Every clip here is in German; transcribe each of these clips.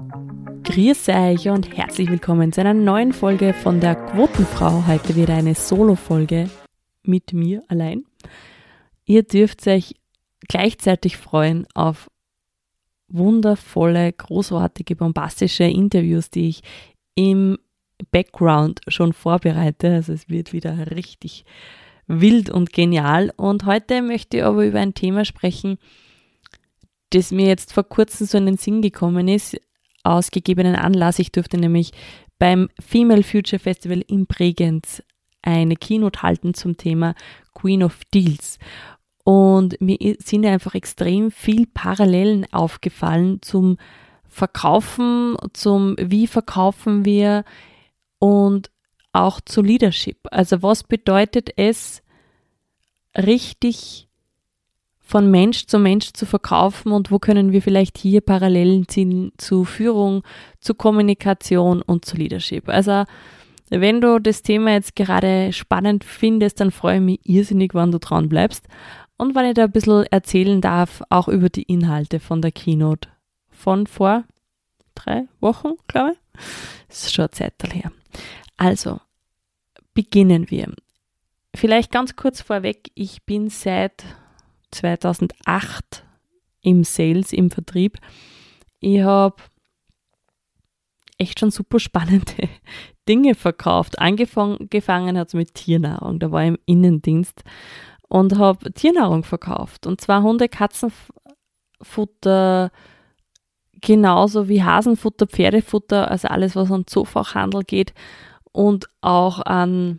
Grüß euch und herzlich willkommen zu einer neuen Folge von der Quotenfrau. Heute wieder eine Solo-Folge mit mir allein. Ihr dürft euch gleichzeitig freuen auf wundervolle, großartige, bombastische Interviews, die ich im Background schon vorbereite. Also es wird wieder richtig wild und genial. Und heute möchte ich aber über ein Thema sprechen, das mir jetzt vor kurzem so in den Sinn gekommen ist, aus gegebenen Anlass. Ich durfte nämlich beim Female Future Festival in Bregenz eine Keynote halten zum Thema Queen of Deals. Und mir sind einfach extrem viel Parallelen aufgefallen zum Verkaufen, zum wie verkaufen wir und auch zu Leadership. Also was bedeutet es, richtig von Mensch zu verkaufen und wo können wir vielleicht hier Parallelen ziehen zu Führung, zu Kommunikation und zu Leadership. Also wenn du das Thema jetzt gerade spannend findest, dann freue ich mich irrsinnig, wenn du dran bleibst und wenn ich da ein bisschen erzählen darf, auch über die Inhalte von der Keynote von vor 3 Wochen, glaube ich. Das ist schon eine Zeit her. Also, beginnen wir. Vielleicht ganz kurz vorweg, ich bin seit 2008 im Sales, im Vertrieb. Ich habe echt schon super spannende Dinge verkauft. Angefangen hat es mit Tiernahrung. Da war ich im Innendienst und habe Tiernahrung verkauft. Und zwar Hunde-, Katzenfutter, genauso wie Hasenfutter, Pferdefutter, also alles, was an Zoofachhandel geht und auch an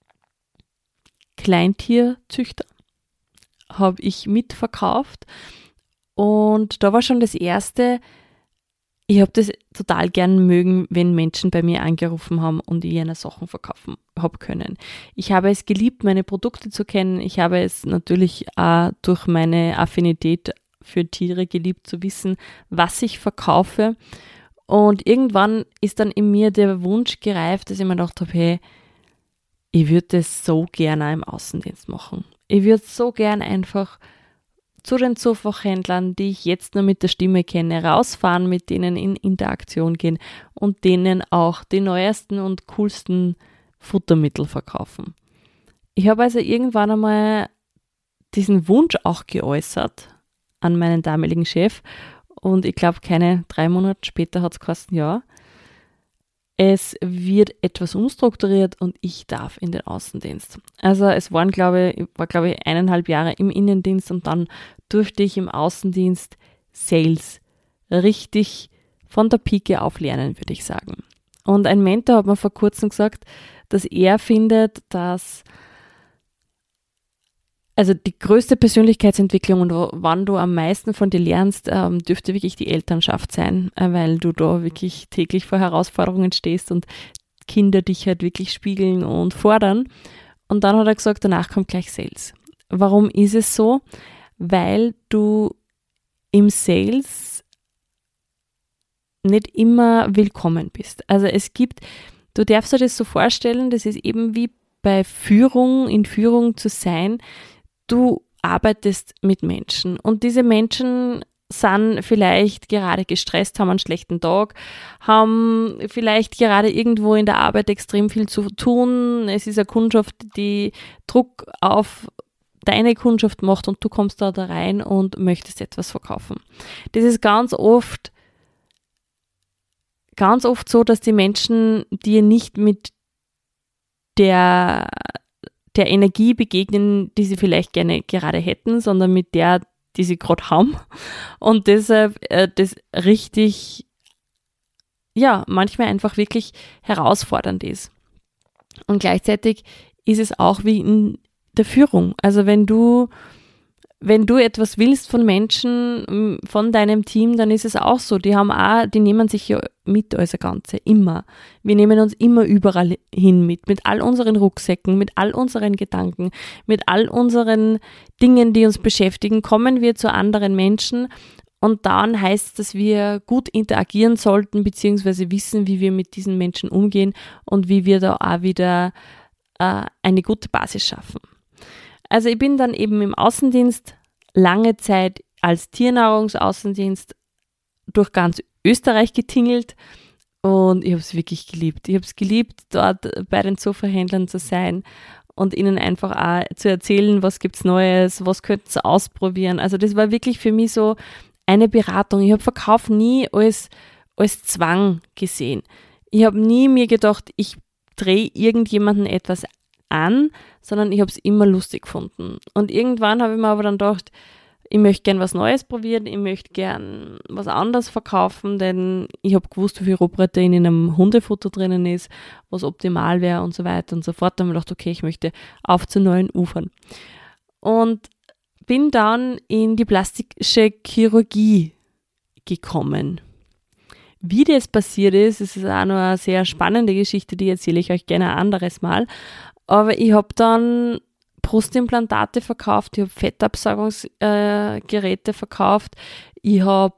Kleintierzüchter habe ich mitverkauft. Und da war schon das Erste, ich habe das total gern mögen, wenn Menschen bei mir angerufen haben und ich ihnen Sachen verkaufen habe können. Ich habe es geliebt, meine Produkte zu kennen. Ich habe es natürlich auch durch meine Affinität für Tiere geliebt, zu wissen, was ich verkaufe. Und irgendwann ist dann in mir der Wunsch gereift, dass ich mir gedacht habe, hey, ich würde das so gerne im Außendienst machen. Ich würde so gern einfach zu den Zoofachhändlern, die ich jetzt nur mit der Stimme kenne, rausfahren, mit denen in Interaktion gehen und denen auch die neuesten und coolsten Futtermittel verkaufen. Ich habe also irgendwann einmal diesen Wunsch auch geäußert an meinen damaligen Chef und ich glaube, keine 3 Monate später hat es geheißen, ja, es wird etwas umstrukturiert und ich darf in den Außendienst. Also es waren, glaube ich, 1,5 Jahre im Innendienst und dann durfte ich im Außendienst Sales richtig von der Pike auf lernen, würde ich sagen. Und ein Mentor hat mir vor kurzem gesagt, dass er findet, dass also die größte Persönlichkeitsentwicklung und wann du am meisten von dir lernst, dürfte wirklich die Elternschaft sein, weil du da wirklich täglich vor Herausforderungen stehst und Kinder dich halt wirklich spiegeln und fordern. Und dann hat er gesagt, danach kommt gleich Sales. Warum ist es so? Weil du im Sales nicht immer willkommen bist. Also du darfst dir das so vorstellen, das ist eben wie bei Führung, in Führung zu sein. Du arbeitest mit Menschen und diese Menschen sind vielleicht gerade gestresst, haben einen schlechten Tag, haben vielleicht gerade irgendwo in der Arbeit extrem viel zu tun. Es ist eine Kundschaft, die Druck auf deine Kundschaft macht und du kommst da rein und möchtest etwas verkaufen. Das ist ganz oft so, dass die Menschen dir nicht mit der Energie begegnen, die sie vielleicht gerne gerade hätten, sondern mit der, die sie gerade haben. Und deshalb das richtig, ja, manchmal einfach wirklich herausfordernd ist. Und gleichzeitig ist es auch wie in der Führung. Also wenn du etwas willst von Menschen, von deinem Team, dann ist es auch so. Die nehmen sich ja mit als Ganze, immer. Wir nehmen uns immer überall hin mit all unseren Rucksäcken, mit all unseren Gedanken, mit all unseren Dingen, die uns beschäftigen, kommen wir zu anderen Menschen und dann heißt es, dass wir gut interagieren sollten, beziehungsweise wissen, wie wir mit diesen Menschen umgehen und wie wir da auch wieder eine gute Basis schaffen. Also ich bin dann eben im Außendienst lange Zeit als Tiernahrungsaußendienst durch ganz Österreich getingelt und ich habe es wirklich geliebt. Ich habe es geliebt, dort bei den Sofa-Händlern zu sein und ihnen einfach auch zu erzählen, was gibt's Neues, was könnten sie ausprobieren. Also das war wirklich für mich so eine Beratung. Ich habe Verkauf nie als Zwang gesehen. Ich habe nie mir gedacht, ich drehe irgendjemanden etwas an, sondern ich habe es immer lustig gefunden. Und irgendwann habe ich mir aber dann gedacht, ich möchte gern was Neues probieren, ich möchte gern was anderes verkaufen, denn ich habe gewusst, wie viel Rohprotein in einem Hundefutter drinnen ist, was optimal wäre und so weiter und so fort. Dann habe ich gedacht, okay, ich möchte auf zu neuen Ufern. Und bin dann in die plastische Chirurgie gekommen. Wie das passiert ist, ist auch noch eine sehr spannende Geschichte, die erzähle ich euch gerne ein anderes Mal. Aber ich habe dann Brustimplantate verkauft, ich habe Fettabsaugungsgeräte verkauft, ich habe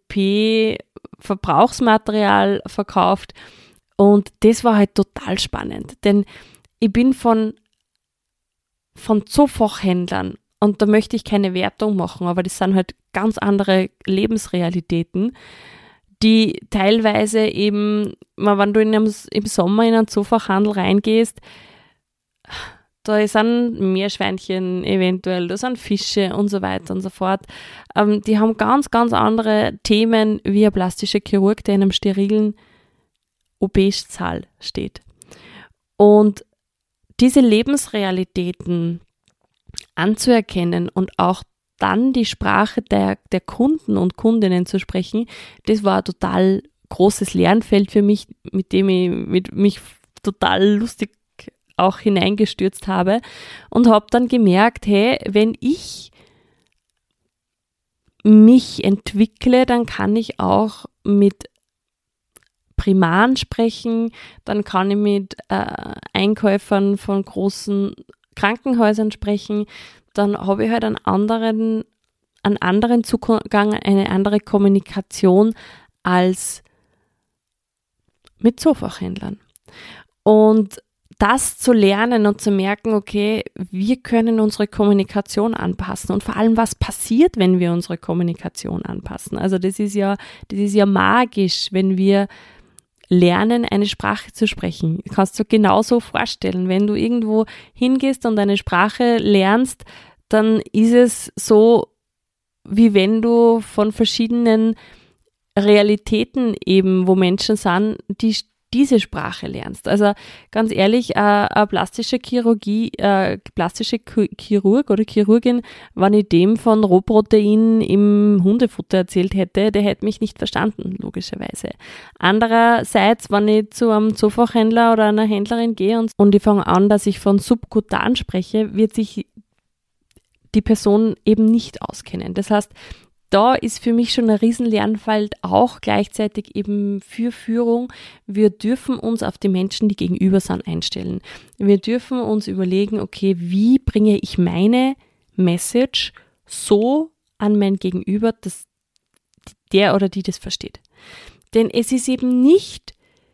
OP-Verbrauchsmaterial verkauft und das war halt total spannend, denn ich bin von Zoofachhändlern und da möchte ich keine Wertung machen, aber das sind halt ganz andere Lebensrealitäten, die teilweise eben, wenn du im Sommer in einen Zoofachhandel reingehst, da sind Meerschweinchen eventuell, da sind Fische und so weiter und so fort. Die haben ganz, ganz andere Themen wie ein plastischer Chirurg, der in einem sterilen OP-Saal steht. Und diese Lebensrealitäten anzuerkennen und auch dann die Sprache der Kunden und Kundinnen zu sprechen, das war ein total großes Lernfeld für mich, mit dem ich mich total lustig auch hineingestürzt habe und habe dann gemerkt, hey, wenn ich mich entwickle, dann kann ich auch mit Primaren sprechen, dann kann ich mit Einkäufern von großen Krankenhäusern sprechen, dann habe ich halt einen anderen Zugang, eine andere Kommunikation als mit Zoofachhändlern. Und das zu lernen und zu merken, okay, wir können unsere Kommunikation anpassen und vor allem, was passiert, wenn wir unsere Kommunikation anpassen. Also das ist ja magisch, wenn wir lernen, eine Sprache zu sprechen. Das kannst du genauso vorstellen. Wenn du irgendwo hingehst und eine Sprache lernst, dann ist es so, wie wenn du von verschiedenen Realitäten eben, wo Menschen sind, diese Sprache lernst. Also ganz ehrlich, eine plastische Chirurg oder Chirurgin, wenn ich dem von Rohprotein im Hundefutter erzählt hätte, der hätte mich nicht verstanden, logischerweise. Andererseits, wenn ich zu einem Zoofachhändler oder einer Händlerin gehe und ich fange an, dass ich von subkutan spreche, wird sich die Person eben nicht auskennen. Das heißt, da ist für mich schon ein Riesenlernfeld, auch gleichzeitig eben für Führung. Wir dürfen uns auf die Menschen, die gegenüber sind, einstellen. Wir dürfen uns überlegen, okay, wie bringe ich meine Message so an mein Gegenüber, dass der oder die das versteht. Denn es ist eben nicht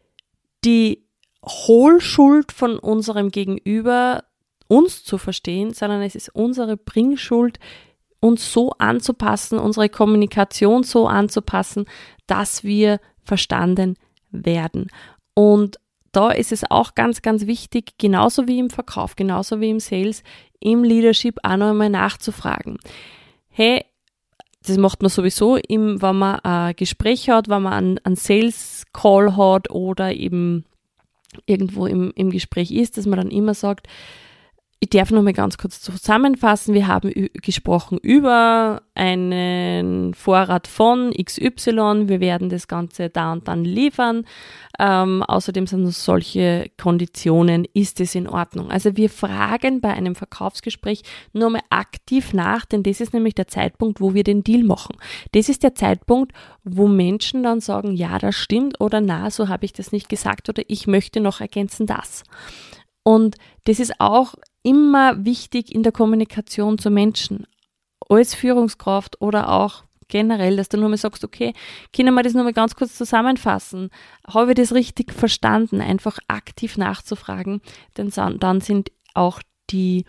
die Hohlschuld von unserem Gegenüber, uns zu verstehen, sondern es ist unsere Bringschuld, uns so anzupassen, unsere Kommunikation so anzupassen, dass wir verstanden werden. Und da ist es auch ganz, ganz wichtig, genauso wie im Verkauf, genauso wie im Sales, im Leadership auch noch einmal nachzufragen. Hey, das macht man sowieso, wenn man ein Gespräch hat, wenn man einen Sales-Call hat oder eben irgendwo im Gespräch ist, dass man dann immer sagt, ich darf noch mal ganz kurz zusammenfassen. Wir haben gesprochen über einen Vorrat von XY. Wir werden das Ganze da und dann liefern. Außerdem sind noch solche Konditionen. Ist es in Ordnung? Also wir fragen bei einem Verkaufsgespräch nur mal aktiv nach, denn das ist nämlich der Zeitpunkt, wo wir den Deal machen. Das ist der Zeitpunkt, wo Menschen dann sagen, ja, das stimmt oder na, so habe ich das nicht gesagt oder ich möchte noch ergänzen das. Und das ist auch immer wichtig in der Kommunikation zu Menschen, als Führungskraft oder auch generell, dass du nur mal sagst, okay, können wir das nur mal ganz kurz zusammenfassen? Habe ich das richtig verstanden? Einfach aktiv nachzufragen, denn dann sind auch die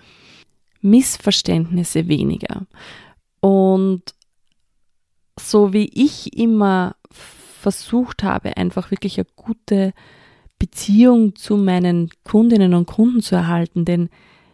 Missverständnisse weniger. Und so wie ich immer versucht habe, einfach wirklich eine gute Beziehung zu meinen Kundinnen und Kunden zu erhalten, denn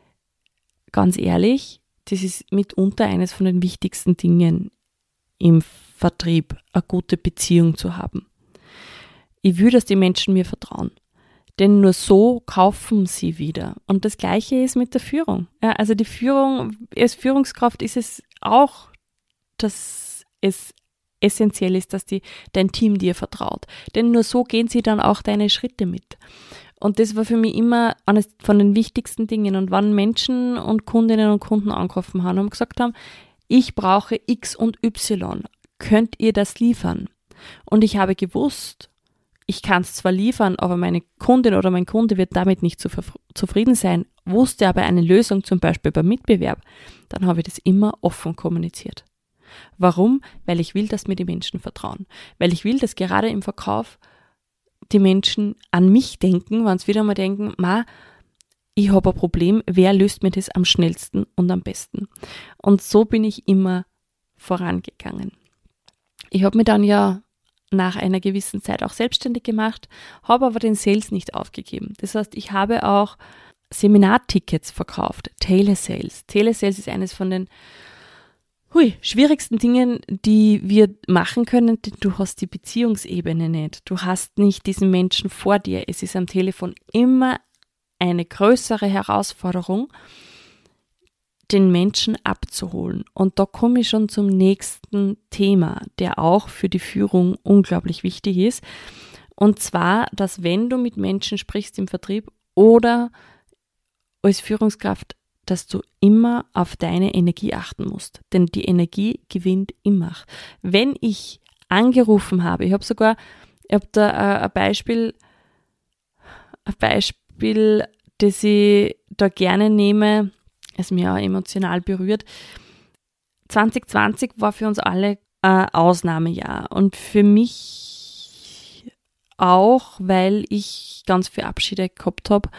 ganz ehrlich, das ist mitunter eines von den wichtigsten Dingen im Vertrieb, eine gute Beziehung zu haben. Ich will, dass die Menschen mir vertrauen, denn nur so kaufen sie wieder. Und das Gleiche ist mit der Führung. Ja, also die Führung, als Führungskraft ist es auch, dass es essentiell ist, dass dein Team dir vertraut. Denn nur so gehen sie dann auch deine Schritte mit. Und das war für mich immer eines von den wichtigsten Dingen. Und wenn Menschen und Kundinnen und Kunden angerufen haben und gesagt haben, ich brauche X und Y, könnt ihr das liefern? Und ich habe gewusst, ich kann es zwar liefern, aber meine Kundin oder mein Kunde wird damit nicht zufrieden sein, wusste aber eine Lösung zum Beispiel beim Mitbewerb, dann habe ich das immer offen kommuniziert. Warum? Weil ich will, dass mir die Menschen vertrauen. Weil ich will, dass gerade im Verkauf die Menschen an mich denken, wenn sie wieder mal denken, ich habe ein Problem, wer löst mir das am schnellsten und am besten? Und so bin ich immer vorangegangen. Ich habe mich dann ja nach einer gewissen Zeit auch selbstständig gemacht, habe aber den Sales nicht aufgegeben. Das heißt, ich habe auch Seminartickets verkauft, Telesales. Telesales ist eines von den schwierigsten Dingen, die wir machen können, denn du hast die Beziehungsebene nicht. Du hast nicht diesen Menschen vor dir. Es ist am Telefon immer eine größere Herausforderung, den Menschen abzuholen. Und da komme ich schon zum nächsten Thema, der auch für die Führung unglaublich wichtig ist. Und zwar, dass wenn du mit Menschen sprichst im Vertrieb oder als Führungskraft, dass du immer auf deine Energie achten musst. Denn die Energie gewinnt immer. Wenn ich angerufen habe, ich habe da ein Beispiel, das ich da gerne nehme, es mir auch emotional berührt. 2020 war für uns alle ein Ausnahmejahr und für mich auch, weil ich ganz viele Abschiede gehabt habe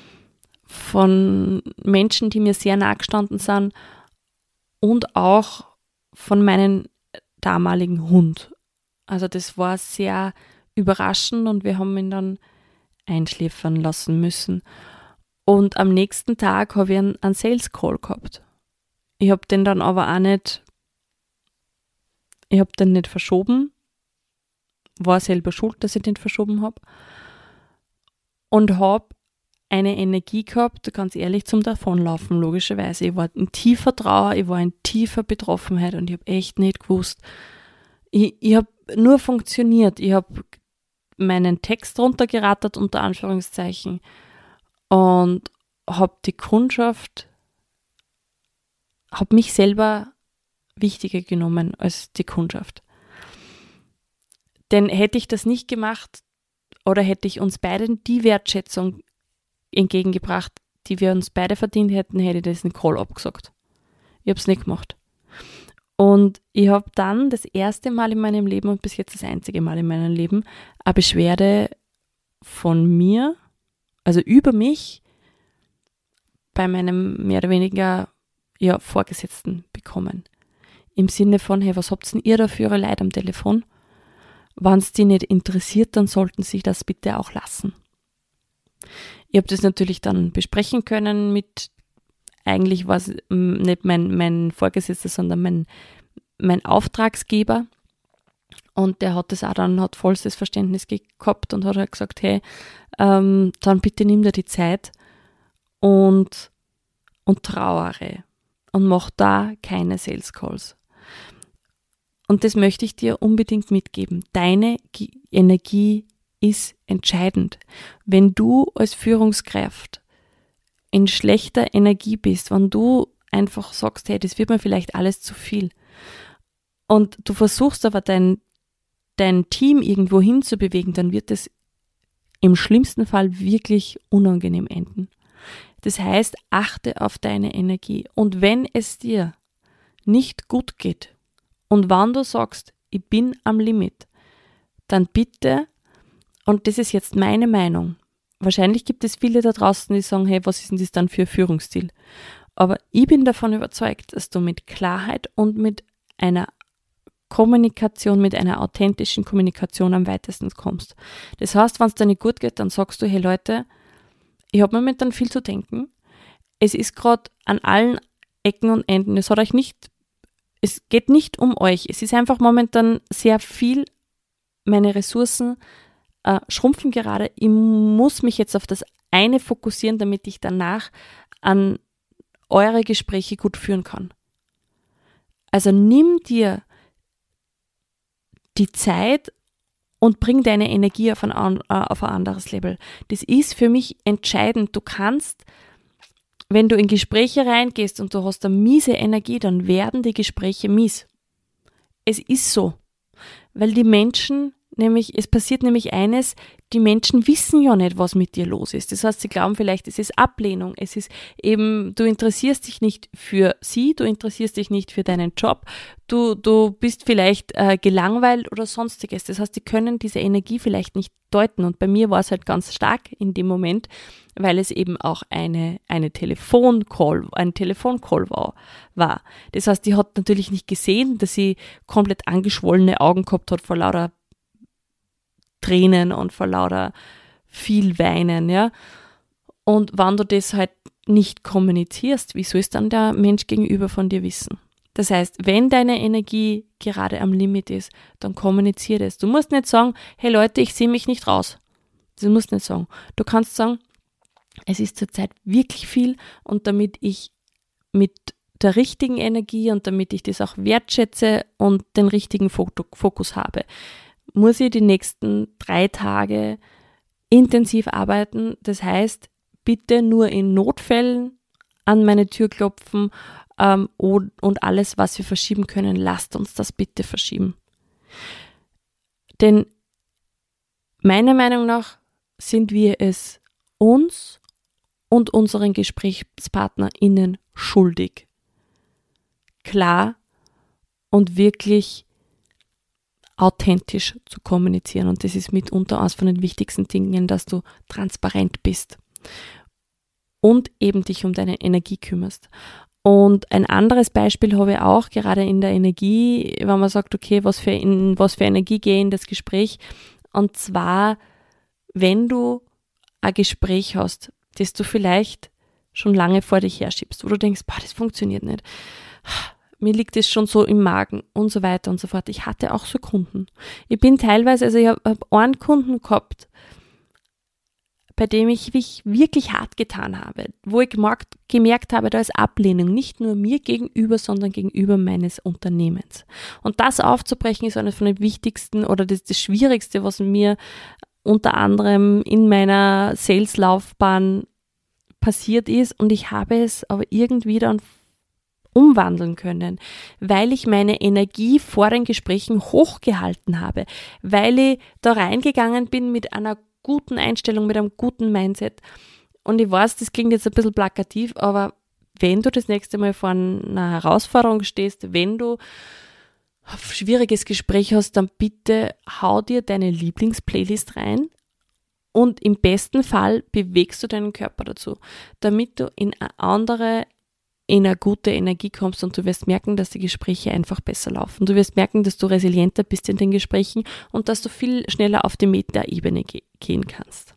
von Menschen, die mir sehr nahe gestanden sind und auch von meinem damaligen Hund. Also das war sehr überraschend und wir haben ihn dann einschläfern lassen müssen. Und am nächsten Tag habe ich einen Sales Call gehabt. Ich habe den dann aber auch nicht, verschoben, war selber schuld, dass ich den verschoben habe und habe eine Energie gehabt, ganz ehrlich, zum Davonlaufen, logischerweise. Ich war in tiefer Trauer, ich war in tiefer Betroffenheit und ich habe echt nicht gewusst. Ich habe nur funktioniert. Ich habe meinen Text runtergerattert, unter Anführungszeichen, und habe die Kundschaft, habe mich selber wichtiger genommen als die Kundschaft. Denn hätte ich das nicht gemacht oder hätte ich uns beiden die Wertschätzung entgegengebracht, die wir uns beide verdient hätten, hätte ich diesen Call abgesagt. Ich habe es nicht gemacht. Und ich habe dann das erste Mal in meinem Leben und bis jetzt das einzige Mal in meinem Leben eine Beschwerde von mir, also über mich, bei meinem mehr oder weniger Vorgesetzten bekommen. Im Sinne von, hey, was habt denn ihr da für eure Leute am Telefon? Wenn es die nicht interessiert, dann sollten sie das bitte auch lassen. Ich habe das natürlich dann besprechen können mit, eigentlich war es nicht mein Vorgesetzter, sondern mein Auftragsgeber. Und der hat das auch dann, hat vollstes Verständnis gehabt und hat halt gesagt, hey, dann bitte nimm dir die Zeit und trauere und mach da keine Sales Calls. Und das möchte ich dir unbedingt mitgeben. Deine Energie ist entscheidend. Wenn du als Führungskraft in schlechter Energie bist, wenn du einfach sagst, hey, das wird mir vielleicht alles zu viel und du versuchst aber dein Team irgendwo hinzubewegen, dann wird es im schlimmsten Fall wirklich unangenehm enden. Das heißt, achte auf deine Energie. Und wenn es dir nicht gut geht und wenn du sagst, ich bin am Limit, dann bitte, und das ist jetzt meine Meinung, wahrscheinlich gibt es viele da draußen, die sagen, hey, was ist denn das dann für ein Führungsstil? Aber ich bin davon überzeugt, dass du mit Klarheit und mit einer Kommunikation, mit einer authentischen Kommunikation am weitesten kommst. Das heißt, wenn es dir nicht gut geht, dann sagst du, hey Leute, ich habe momentan viel zu denken. Es ist gerade an allen Ecken und Enden. Es geht nicht um euch. Es ist einfach momentan sehr viel. Meine Ressourcen schrumpfen gerade. Ich muss mich jetzt auf das eine fokussieren, damit ich danach an eure Gespräche gut führen kann. Also nimm dir die Zeit und bring deine Energie auf ein anderes Level. Das ist für mich entscheidend. Du kannst, wenn du in Gespräche reingehst und du hast eine miese Energie, dann werden die Gespräche mies. Es ist so. Weil die Menschen, es passiert nämlich eines, die Menschen wissen ja nicht, was mit dir los ist. Das heißt, sie glauben vielleicht, es ist Ablehnung, es ist eben, du interessierst dich nicht für sie, du interessierst dich nicht für deinen Job, du bist vielleicht gelangweilt oder sonstiges. Das heißt, die können diese Energie vielleicht nicht deuten. Und bei mir war es halt ganz stark in dem Moment, weil es eben auch ein Telefoncall war. Das heißt, die hat natürlich nicht gesehen, dass sie komplett angeschwollene Augen gehabt hat vor lauter Tränen und vor lauter viel Weinen, ja. Und wenn du das halt nicht kommunizierst, wie soll es dann der Mensch gegenüber von dir wissen? Das heißt, wenn deine Energie gerade am Limit ist, dann kommuniziere das. Du musst nicht sagen, hey Leute, ich sehe mich nicht raus. Das musst du nicht sagen. Du kannst sagen, es ist zurzeit wirklich viel und damit ich mit der richtigen Energie und damit ich das auch wertschätze und den richtigen Fokus habe, muss ich die nächsten 3 Tage intensiv arbeiten. Das heißt, bitte nur in Notfällen an meine Tür klopfen und alles, was wir verschieben können, lasst uns das bitte verschieben. Denn meiner Meinung nach sind wir es uns und unseren GesprächspartnerInnen schuldig, klar und wirklich authentisch zu kommunizieren. Und das ist mitunter eines von den wichtigsten Dingen, dass du transparent bist und eben dich um deine Energie kümmerst. Und ein anderes Beispiel habe ich auch, gerade in der Energie, wenn man sagt, okay, was für Energie gehe in das Gespräch. Und zwar, wenn du ein Gespräch hast, das du vielleicht schon lange vor dich herschiebst, wo du denkst, das funktioniert nicht. Mir liegt es schon so im Magen und so weiter und so fort. Ich hatte auch so Kunden. Ich bin teilweise, ich habe einen Kunden gehabt, bei dem ich mich wirklich hart getan habe, wo ich gemerkt habe, da ist Ablehnung, nicht nur mir gegenüber, sondern gegenüber meines Unternehmens. Und das aufzubrechen ist eines von den wichtigsten oder das Schwierigste, was mir unter anderem in meiner Sales-Laufbahn passiert ist. Und ich habe es aber irgendwie dann umwandeln können, weil ich meine Energie vor den Gesprächen hochgehalten habe, weil ich da reingegangen bin mit einer guten Einstellung, mit einem guten Mindset. Und ich weiß, das klingt jetzt ein bisschen plakativ, aber wenn du das nächste Mal vor einer Herausforderung stehst, wenn du ein schwieriges Gespräch hast, dann bitte hau dir deine Lieblingsplaylist rein und im besten Fall bewegst du deinen Körper dazu, damit du in eine gute Energie kommst und du wirst merken, dass die Gespräche einfach besser laufen. Du wirst merken, dass du resilienter bist in den Gesprächen und dass du viel schneller auf die Metaebene gehen kannst.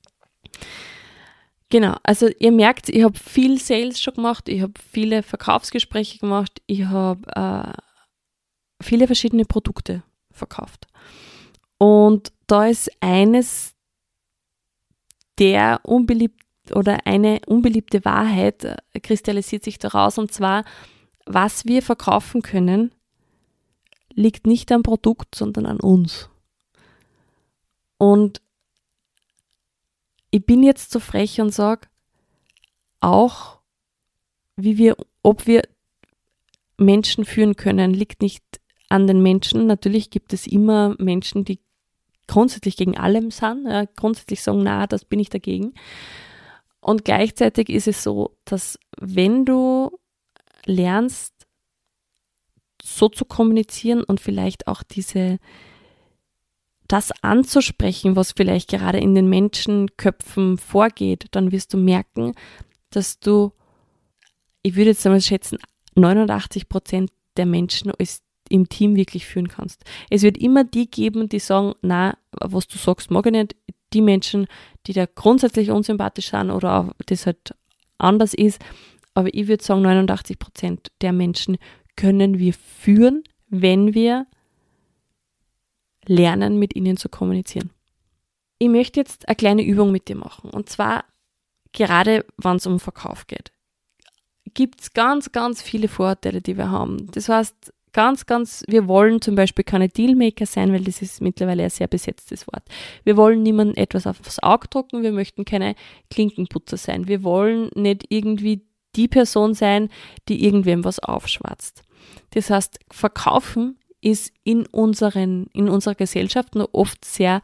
Genau, also ihr merkt, ich habe viel Sales schon gemacht, ich habe viele Verkaufsgespräche gemacht, ich habe viele verschiedene Produkte verkauft. Und da ist eines der eine unbeliebte Wahrheit kristallisiert sich daraus, und zwar, was wir verkaufen können, liegt nicht am Produkt, sondern an uns. Und ich bin jetzt so frech und sage, auch ob wir Menschen führen können, liegt nicht an den Menschen. Natürlich gibt es immer Menschen, die grundsätzlich gegen allem sind, grundsätzlich sagen, na, das bin ich dagegen. Und gleichzeitig ist es so, dass wenn du lernst, so zu kommunizieren und vielleicht auch das anzusprechen, was vielleicht gerade in den Menschenköpfen vorgeht, dann wirst du merken, dass ich würde jetzt einmal schätzen, 89% der Menschen im Team wirklich führen kannst. Es wird immer die geben, die sagen, na, was du sagst, mag ich nicht. Die Menschen, die da grundsätzlich unsympathisch sind oder auch das halt anders ist. Aber ich würde sagen, 89% der Menschen können wir führen, wenn wir lernen, mit ihnen zu kommunizieren. Ich möchte jetzt eine kleine Übung mit dir machen. Und zwar, gerade wenn es um Verkauf geht, gibt es ganz, ganz viele Vorurteile, die wir haben. Das heißt, wir wollen zum Beispiel keine Dealmaker sein, weil das ist mittlerweile ein sehr besetztes Wort. Wir wollen niemandem etwas aufs Auge drucken, wir möchten keine Klinkenputzer sein. Wir wollen nicht irgendwie die Person sein, die irgendwem was aufschwatzt. Das heißt, Verkaufen ist in unserer Gesellschaft noch oft sehr,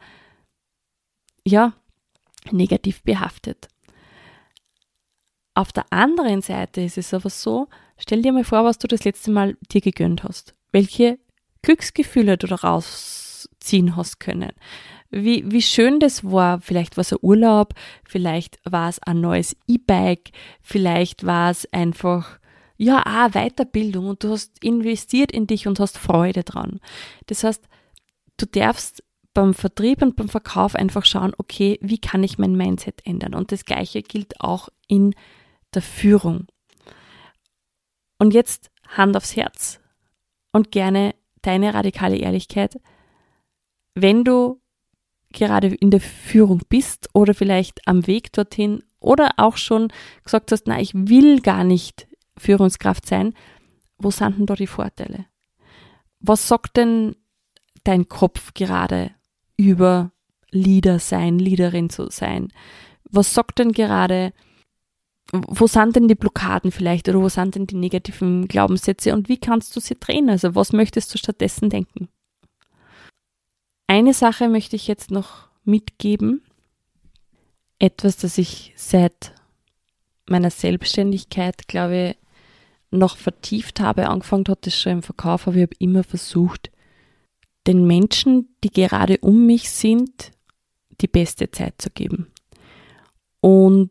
negativ behaftet. Auf der anderen Seite ist es aber so, stell dir mal vor, was du das letzte Mal dir gegönnt hast. Welche Glücksgefühle du da rausziehen hast können. Wie schön das war. Vielleicht war es ein Urlaub, vielleicht war es ein neues E-Bike, vielleicht war es einfach eine Weiterbildung und du hast investiert in dich und hast Freude dran. Das heißt, du darfst beim Vertrieb und beim Verkauf einfach schauen, okay, wie kann ich mein Mindset ändern? Und das Gleiche gilt auch in der Führung. Und jetzt Hand aufs Herz und gerne deine radikale Ehrlichkeit. Wenn du gerade in der Führung bist oder vielleicht am Weg dorthin oder auch schon gesagt hast, nein, ich will gar nicht Führungskraft sein, wo sind denn da die Vorteile? Was sagt denn dein Kopf gerade über Leader sein, Leaderin zu sein? Was sagt denn gerade, wo sind denn die Blockaden vielleicht oder wo sind denn die negativen Glaubenssätze und wie kannst du sie drehen? Also was möchtest du stattdessen denken? Eine Sache möchte ich jetzt noch mitgeben. Etwas, das ich seit meiner Selbstständigkeit, glaube ich, noch vertieft habe. Angefangen hat es schon im Verkauf, aber ich habe immer versucht, den Menschen, die gerade um mich sind, die beste Zeit zu geben. Und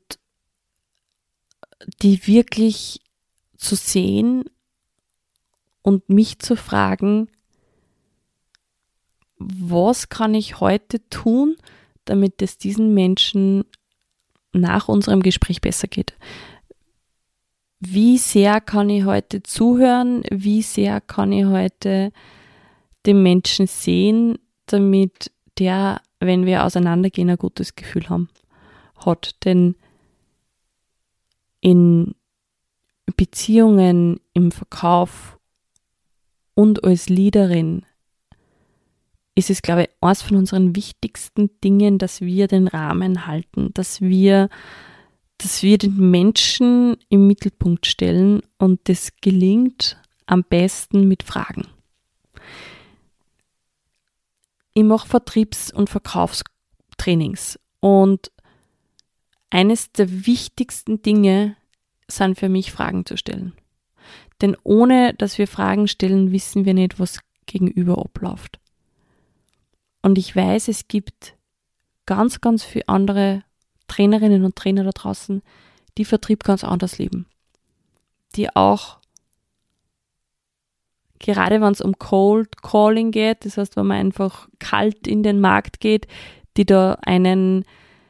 die wirklich zu sehen und mich zu fragen, was kann ich heute tun, damit es diesen Menschen nach unserem Gespräch besser geht? Wie sehr kann ich heute zuhören? Wie sehr kann ich heute den Menschen sehen, damit der, wenn wir auseinandergehen, ein gutes Gefühl hat? Denn in Beziehungen, im Verkauf und als Leaderin ist es, glaube ich, eines von unseren wichtigsten Dingen, dass wir den Rahmen halten, dass wir den Menschen im Mittelpunkt stellen und das gelingt am besten mit Fragen. Ich mache Vertriebs- und Verkaufstrainings und eines der wichtigsten Dinge sind für mich, Fragen zu stellen. Denn ohne, dass wir Fragen stellen, wissen wir nicht, was gegenüber abläuft. Und ich weiß, es gibt ganz, ganz viele andere Trainerinnen und Trainer da draußen, die Vertrieb ganz anders leben. Die auch, gerade wenn es um Cold Calling geht, das heißt, wenn man einfach kalt in den Markt geht, die da einen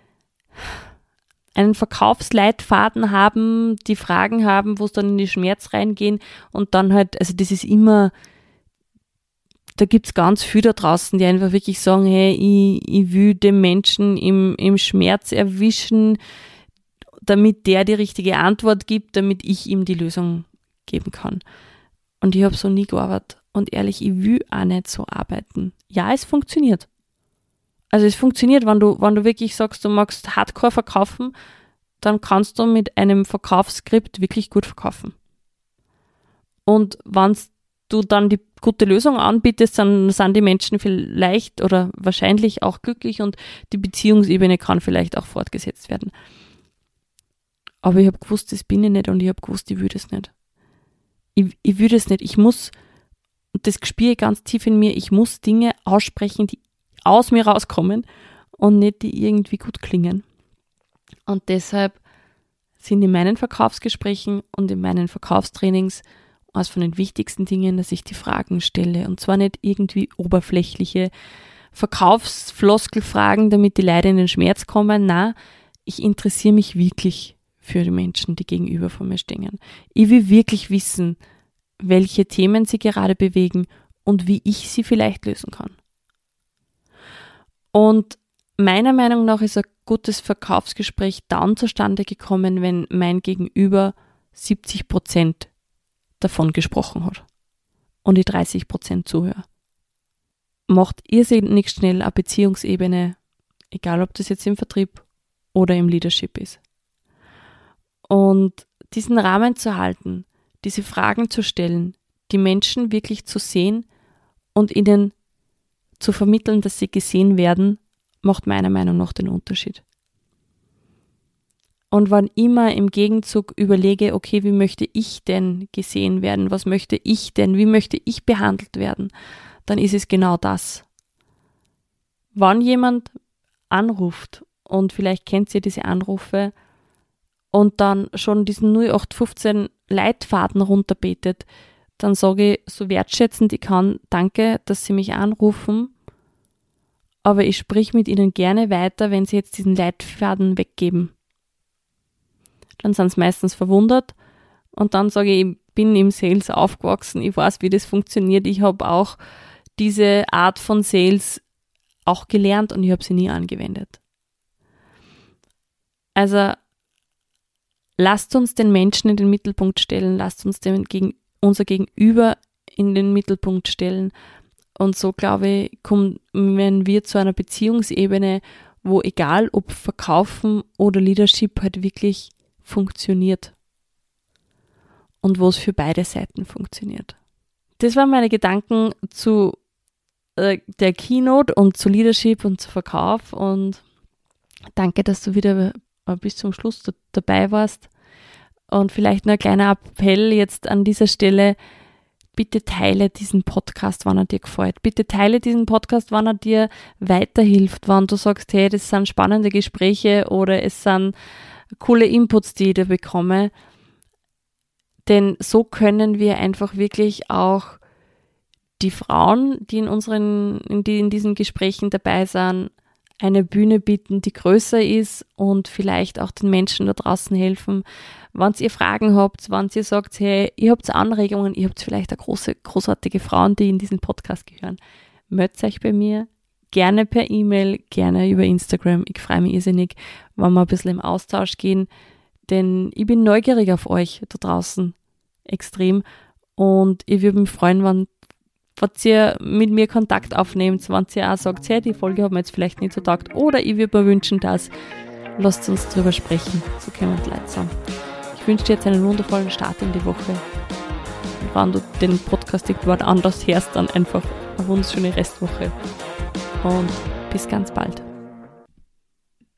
Verkaufsleitfaden haben, die Fragen haben, wo es dann in die Schmerz reingehen und dann halt, also das ist immer, da gibt es ganz viele da draußen, die einfach wirklich sagen, hey, ich will den Menschen im Schmerz erwischen, damit der die richtige Antwort gibt, damit ich ihm die Lösung geben kann. Und ich habe so nie gearbeitet. Und ehrlich, ich will auch nicht so arbeiten. Ja, es funktioniert. Also es funktioniert, wenn du wirklich sagst, du magst Hardcore verkaufen, dann kannst du mit einem Verkaufsskript wirklich gut verkaufen. Und wenn du dann die gute Lösung anbietest, dann sind die Menschen vielleicht oder wahrscheinlich auch glücklich und die Beziehungsebene kann vielleicht auch fortgesetzt werden. Aber ich habe gewusst, das bin ich nicht und ich habe gewusst, ich will das nicht. Ich will das nicht. Ich muss, und das spüre ich ganz tief in mir, ich muss Dinge aussprechen, die aus mir rauskommen und nicht die irgendwie gut klingen. Und deshalb sind in meinen Verkaufsgesprächen und in meinen Verkaufstrainings eines von den wichtigsten Dingen, dass ich die Fragen stelle. Und zwar nicht irgendwie oberflächliche Verkaufsfloskelfragen, damit die Leute in den Schmerz kommen. Nein, ich interessiere mich wirklich für die Menschen, die gegenüber von mir stehen. Ich will wirklich wissen, welche Themen sie gerade bewegen und wie ich sie vielleicht lösen kann. Und meiner Meinung nach ist ein gutes Verkaufsgespräch dann zustande gekommen, wenn mein Gegenüber 70% davon gesprochen hat und ich 30% zuhöre. Macht irrsinnig schnell eine Beziehungsebene, egal ob das jetzt im Vertrieb oder im Leadership ist. Und diesen Rahmen zu halten, diese Fragen zu stellen, die Menschen wirklich zu sehen und ihnen zu vermitteln, dass sie gesehen werden, macht meiner Meinung nach den Unterschied. Und wann immer im Gegenzug überlege, okay, wie möchte ich denn gesehen werden? Was möchte ich denn? Wie möchte ich behandelt werden? Dann ist es genau das. Wann jemand anruft und vielleicht kennt ihr diese Anrufe und dann schon diesen 0815 Leitfaden runterbetet, dann sage ich so wertschätzend ich kann, danke, dass Sie mich anrufen, aber ich sprich mit Ihnen gerne weiter, wenn Sie jetzt diesen Leitfaden weggeben. Dann sind sie meistens verwundert und dann sage ich, ich bin im Sales aufgewachsen, ich weiß, wie das funktioniert, ich habe auch diese Art von Sales auch gelernt und ich habe sie nie angewendet. Also lasst uns den Menschen in den Mittelpunkt stellen, lasst uns unser Gegenüber in den Mittelpunkt stellen und so, glaube ich, kommen wir zu einer Beziehungsebene, wo egal ob Verkaufen oder Leadership halt wirklich funktioniert und wo es für beide Seiten funktioniert. Das waren meine Gedanken zu der Keynote und zu Leadership und zu Verkauf und danke, dass du wieder bis zum Schluss dabei warst und vielleicht noch ein kleiner Appell jetzt an dieser Stelle, bitte teile diesen Podcast, wann er dir gefällt. Bitte teile diesen Podcast, wann er dir weiterhilft, wann du sagst, hey, das sind spannende Gespräche oder es sind coole Inputs, die ich da bekomme. Denn so können wir einfach wirklich auch die Frauen, die in diesen Gesprächen dabei sind, eine Bühne bieten, die größer ist und vielleicht auch den Menschen da draußen helfen. Wenn ihr Fragen habt, wenn ihr sagt, hey, ihr habt Anregungen, ihr habt vielleicht auch großartige Frauen, die in diesen Podcast gehören, meldet euch bei mir, gerne per E-Mail, gerne über Instagram. Ich freue mich irrsinnig, wenn wir ein bisschen im Austausch gehen, denn ich bin neugierig auf euch da draußen, extrem, und ich würde mich freuen, wenn ihr mit mir Kontakt aufnehmt, wenn ihr auch sagt, hey, die Folge hat mir jetzt vielleicht nicht so taugt, oder ich würde mir wünschen, dass, lasst uns drüber sprechen, so können wir Leute sagen. Ich wünsche dir jetzt einen wundervollen Start in die Woche. Und wenn du den Podcast irgendwann anders hörst, dann einfach eine wunderschöne Restwoche und bis ganz bald.